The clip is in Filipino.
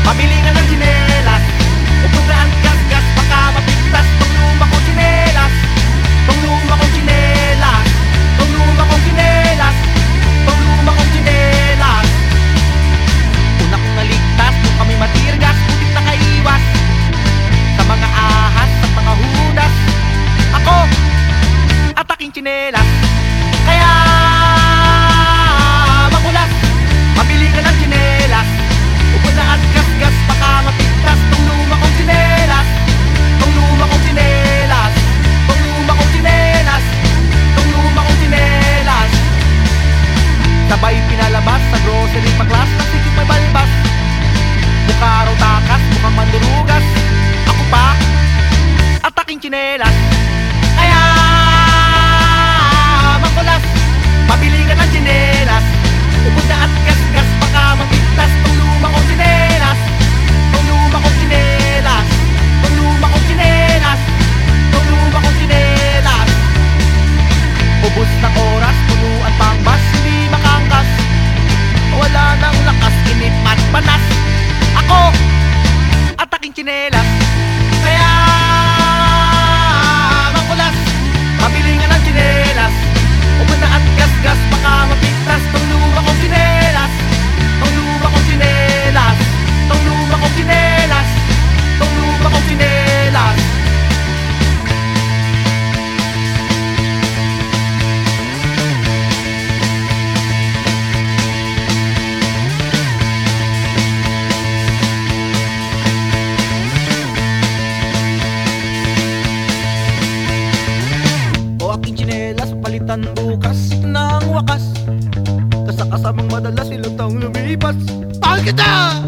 Mabili ka ng tsinelas, upos na ang gas-gas, baka mapigtas tong luma kong tsinelas. Tong luma kong tsinelas, tong luma kong tsinelas, tong luma kong tsinelas. Una kong naligtas nung kami matirgas, putik na kaiwas sa mga ahas at mga hudas. Ako at aking tsinelas, kaya makulas. Mabili ka ng tsinelas, upos na at gas-gas, baka mapigtas tong luma kong tsinelas. Tong luma kong tsinelas, tong luma kong tsinelas, tong luma kong tsinelas. Sabay pinalabas sa grocery paklas, nasikip may balbas. Mukha raw takas, mukhang mandurugas. Ako pa at aking tsinelas, kaya makulas. Mabili ka ng tsinelas, upos na at gas-gas, baka mapigtas tong luma kong tsinelas. Tong luma kong tsinelas, tong luma kong tsinelas, tong luma kong tsinelas. Ubos ng oras, punuan pang bus, hindi makangkas. Wala nang lakas, inip at panas. Ako at aking tsinelas, kaya makulas. Mabili nga ng tsinelas, upos na at gas-gas, baka mapigtas tong luma kong tsinelas. Tong luma kong tsinelas, tong luma kong tsinelas, tong luma kong tsinelas. O aking tsinelas, palitan bukas ng wakas. Kasakasamang madalas ilang taong lumipas. Mahal kita!